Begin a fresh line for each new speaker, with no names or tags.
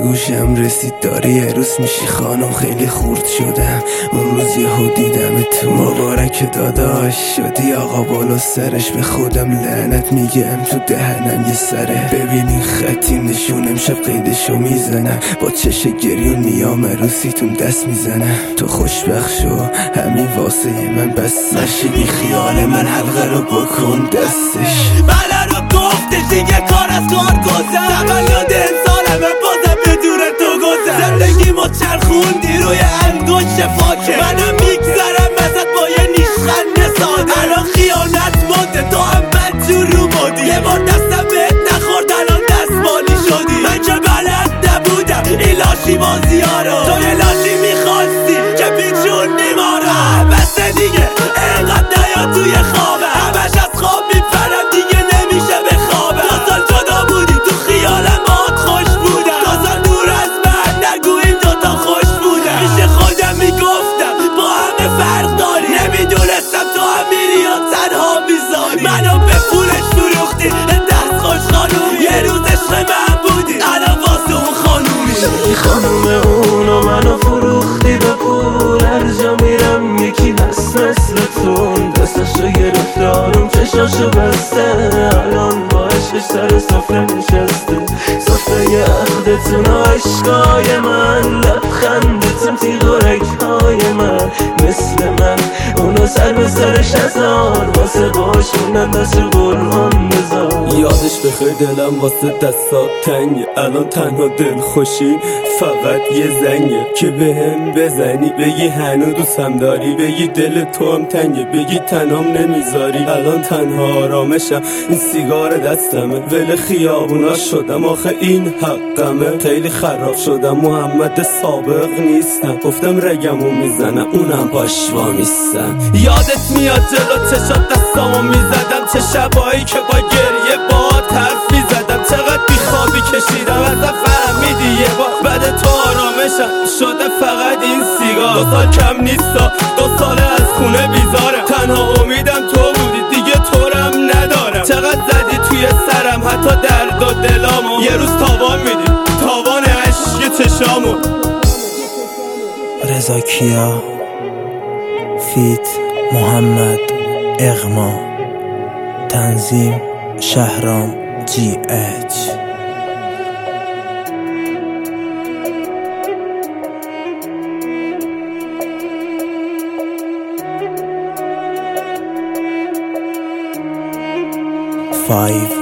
گوشم رسید داری عروس میشی خانم، خیلی خورد شدم اون روز یهو دیدم تو. مبارک داداش شدی آقا بالا سرش، به خودم لعنت میگم تو دهنم یه سره. ببین این خطی نشون امشب قیدشو میزنم، با چش گریون میام عروسیتون دست میزنم. تو خوشبخت شو همین واسه من بس، نشی بی خیال من حلقه رو بکن دستش.
بله رو گفتش دیگه کار از کار گذر، تولد انسانمه بازم بدون تو گذر. زندگی ما چرخوندی روی انگشت فاکه، منم میگذرم ازت با یه نیشخند ساده. الان خیانت مانده تو هم بدجور رو بودی، یه بار دستم بهت نخورد الان دستمالی شدی. من که بلد نبودم این لاشی بازی ها رو، تو یه لاشی میخواستی که پیچوندی ما رو. بس دیگه اینقدر نیا توی خوابم، همش از خواب میپرم دیگه نمیشه بخوابم. 2 سال جدا بودی تو خیالم باهات خوش بودم، 2 سال دور از من نگو این دوتا خوش بودم. میشه خودم میگفتم با همه فرق داری، نمیدونستم تو هم میری یا تنها میذاری. منو به پولش فروختی دست خوش خانومی، یه روز عشق من بودی الان واسه اون خانومی.
شدی خانوم اونو منو فروختی به پول، هر جا میرم یکی هست مثل تو. دستشو گرفته آروم چشاشو بسته، الان با عشقش سر سفره نشسته. سفره عهدتون و عشقای من، لبخندتون تیغ و رگهای من. مثل من اونو سر به سرش نزار، واسه باش موندن دست قرآن بذار.
یادش بخیر دلم واسه دستات تنگه، الان تنها دل خوشی فقط یه زنگه که به هم بزنی بگی هنو دوستم داری، بگی دل تو هم تنگه بگی تنام نمیذاری. الان تنها آرامشم این سیگار دستمه، ول خیابونا شدم آخه این حقمه. خیلی خراب شدم محمد سابق نیستم، گفتم رگمو میزنم اونم باش وامیستم.
یادت میاد جلو چشات دستامو میزدم، چه شبایی که با گریه باهات حرف میزدم. چقدر بیخوابی کشیدم ازم فهمیدی یه بار، بعد تو آرامشم شده فقط این سیگار. 2 سال کم نیستا 2 ساله از خونه بیزارم، تنها امیدم تو بودی دیگه تورم ندارم. چقدر زدی توی سرم حتی درد و دلامو، یه روز تاوان میدی تاوان عشق چشامو.
رضا کیا فیت محمد اغما، تنظیم شهرام جی اچ. Five